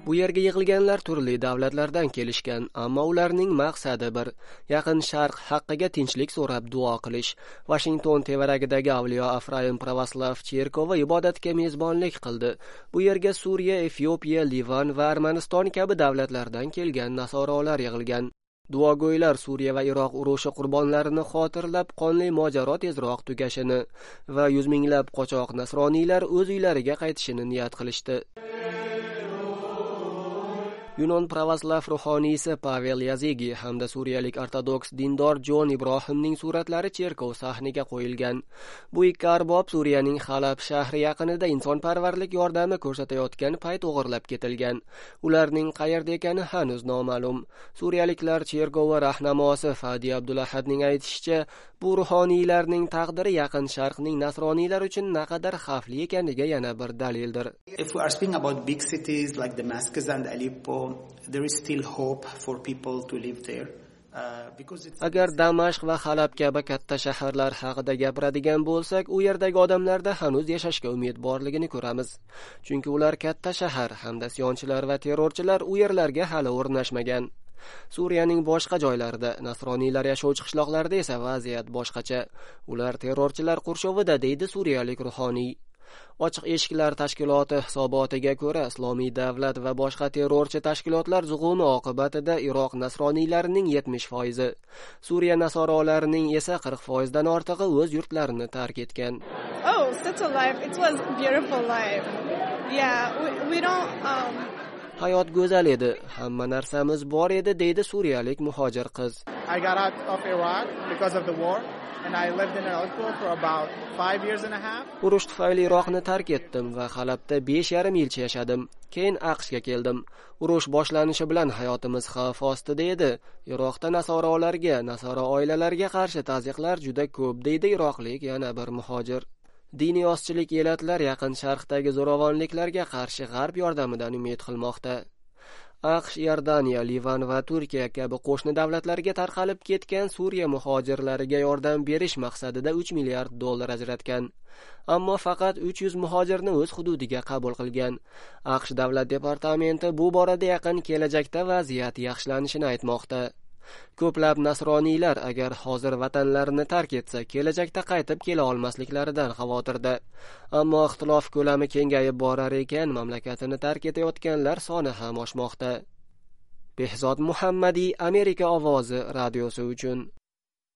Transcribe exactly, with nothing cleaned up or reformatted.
Bu yerga yig'ilganlar turli davlatlardan kelishgan, ammo ularning maqsadi bir: Yaqin Sharq haqqiga tinchlik so'rab duo qilish. Washington tevaragidagi Avliyo Afraim Pravoslav cherkovi ibodatga mezbonlik qildi. Bu yerga Suriya, Efiopiya, Livan va Armaniston kabi davlatlardan kelgan nasoralar yig'ilgan. Duogo'ylar Suriya va Iroq urushi qurbonlarini xotirlab, qonli mojaro tezroq tugashini va yuz minglab qochoq nasroniylar o'z uylariga qaytishini niyat qilishdi. Yunon pravoslav ruhoniysi Pavel Yazigi hamda suriyalik ortodoks dindor Jon Ibrohimning suratlari cherkov sahniga qo'yilgan. Bu ikki arbob Suriyaning Halab shahri yaqinida insonparvarlik yordami ko'rsatayotgan payt o'g'irlab ketilgan. Ularning qayerda ekani hanuz noma'lum. Suriyaliklar cherkovi rahnamosi Fadi Abdulahadning aytishicha, bu ruhoniylarning taqdiri Yaqin Sharqning nasroniylar uchun naqadar xavfli ekaniga yana bir dalildir. If we are speaking about big cities like Damascus and Aleppo, there is still hope for people to live there. Agar Damashq va Halab kabi katta shaharlar haqida gapiradigan bo'lsak, u yerdagi odamlarda hanuz yashashga umid borligini ko'ramiz. Chunki ular katta shahar hamda isyonchilar va terrorchilar u yerlarga hali o'rnashmagan. Suriyaning boshqa joylarida, nasroniylar yashovchi qishloqlarda esa vaziyat boshqacha. Ular terrorchilar qurshovida, deydi suriyalik ruhoniy. Ochiq eshiklar tashkiloti hisobotiga ko'ra, Islomiy davlat va boshqa terrorchi tashkilotlar zug'umi oqibatida Iroq nasroniylarining yetmish foizi, Suriya nasorolarining esa qirq foizdan ortig'i o'z yurtlarini tark etgan. Oh, such a life. It was beautiful life. Yeah, we, we don't um Hayot go'zal edi, hamma narsamiz bor edi, deydi suriyalik muhojir qiz. I got out of Iraq because of the war. And I lived in Aleppo for about five years and a half. Urush tufayli Iroqni tark etdim va Halabda besh yarim yilcha yashadim. Keyin AQShga keldim. Urush boshlanishi bilan hayotimiz xavf ostida edi. Iroqda nasoralarga, nasora oilalarga qarshi tazyiqlar juda ko'p, deydi iroqlik yana bir muhojir. Diniy ozchilik elatlar Yaqin Sharqdagi zo'ravonliklarga qarshi G'arb yordamidan umid qilmoqda. AQSh, Iordaniya, Livan va Turkiya kabi qo'shni davlatlarga tarqalib ketgan Suriya muhojirlariga yordam berish maqsadida uch milliard dollar ajratgan. Ammo faqat uch yuz muhojirni o'z hududiga qabul qilgan. AQSh davlat departamenti bu borada yaqin kelajakda vaziyat yaxshilanishini aytmoqda. Ko'plab nasroniylar agar hozir vatanlarini tark etsa, kelajakda qaytib kela olmasliklaridan xavotirda. Ammo ixtilof ko'lami kengayib borar ekan, mamlakatini tark etayotganlar soni ham oshmoqda. Behzod Muhammadiy, Amerika ovozi radiosi uchun